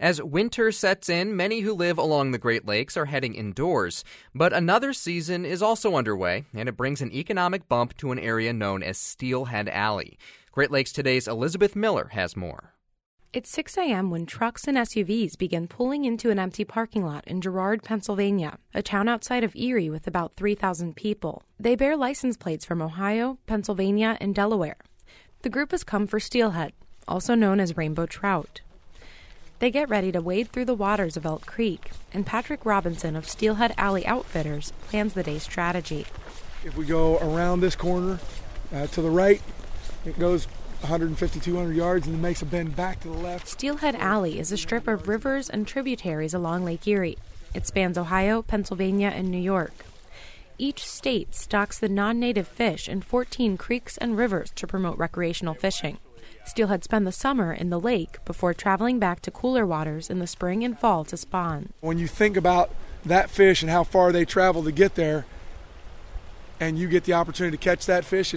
As winter sets in, many who live along the Great Lakes are heading indoors. But another season is also underway, and it brings an economic bump to an area known as Steelhead Alley. Great Lakes Today's Elizabeth Miller has more. It's 6 a.m. when trucks and SUVs begin pulling into an empty parking lot in Girard, Pennsylvania, a town outside of Erie with about 3,000 people. They bear license plates from Ohio, Pennsylvania, and Delaware. The group has come for steelhead, also known as rainbow trout. They get ready to wade through the waters of Elk Creek, and Patrick Robinson of Steelhead Alley Outfitters plans the day's strategy. If we go around this corner to the right, it goes 150, 200 yards and then makes a bend back to the left. Steelhead Alley is a strip of rivers and tributaries along Lake Erie. It spans Ohio, Pennsylvania, and New York. Each state stocks the non-native fish in 14 creeks and rivers to promote recreational fishing. Steelhead spend the summer in the lake before traveling back to cooler waters in the spring and fall to spawn. When you think about that fish and how far they travel to get there, and you get the opportunity to catch that fish,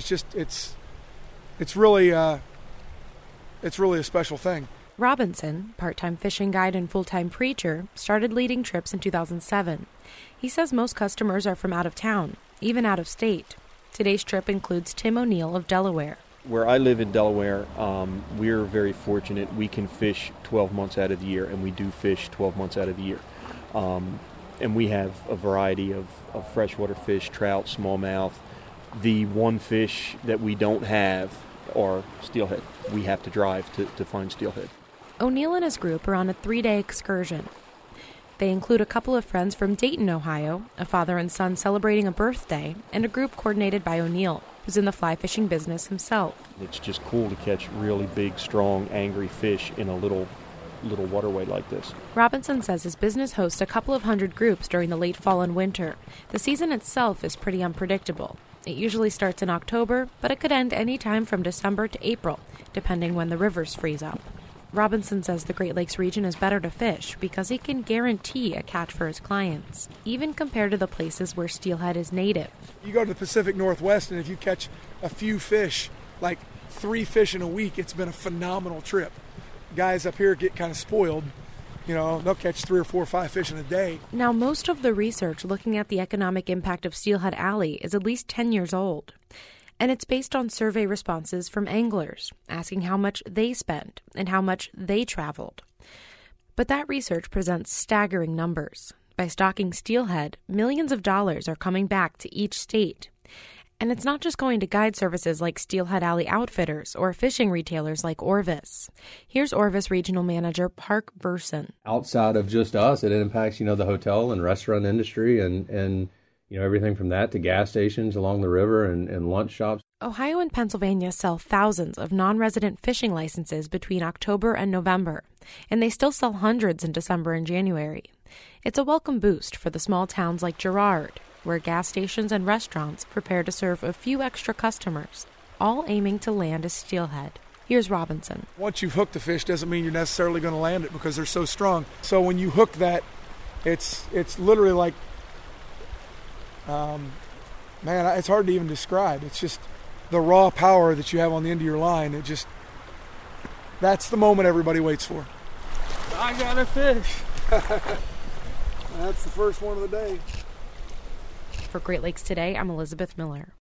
it's really a special thing. Robinson, part-time fishing guide and full-time preacher, started leading trips in 2007. He says most customers are from out of town, even out of state. Today's trip includes Tim O'Neill of Delaware. Where I live in Delaware, we're very fortunate. We can fish 12 months out of the year, and we do fish 12 months out of the year. And we have a variety of freshwater fish, trout, smallmouth. The one fish that we don't have are steelhead. We have to drive to find steelhead. O'Neill and his group are on a 3-day excursion. They include a couple of friends from Dayton, Ohio, a father and son celebrating a birthday, and a group coordinated by O'Neill, who's in the fly fishing business himself. It's just cool to catch really big, strong, angry fish in a little waterway like this. Robinson says his business hosts a couple of hundred groups during the late fall and winter. The season itself is pretty unpredictable. It usually starts in October, but it could end any time from December to April, depending when the rivers freeze up. Robinson says the Great Lakes region is better to fish because he can guarantee a catch for his clients, even compared to the places where steelhead is native. You go to the Pacific Northwest, and if you catch a few fish, like 3 fish in a week, it's been a phenomenal trip. Guys up here get kind of spoiled. You know, they'll catch 3 or 4 or 5 fish in a day. Now, most of the research looking at the economic impact of Steelhead Alley is at least 10 years old. And it's based on survey responses from anglers, asking how much they spent and how much they traveled. But that research presents staggering numbers. By stocking steelhead, millions of dollars are coming back to each state. And it's not just going to guide services like Steelhead Alley Outfitters or fishing retailers like Orvis. Here's Orvis Regional Manager Park Burson. Outside of just us, it impacts, the hotel and restaurant industry and everything from that to gas stations along the river and lunch shops. Ohio and Pennsylvania sell thousands of non-resident fishing licenses between October and November, and they still sell hundreds in December and January. It's a welcome boost for the small towns like Girard, where gas stations and restaurants prepare to serve a few extra customers, all aiming to land a steelhead. Here's Robinson. Once you've hooked the fish doesn't mean you're necessarily going to land it because they're so strong. So when you hook that, it's literally like, it's hard to even describe. It's just the raw power that you have on the end of your line. That's the moment everybody waits for. I got a fish. That's the first one of the day. For Great Lakes Today, I'm Elizabeth Miller.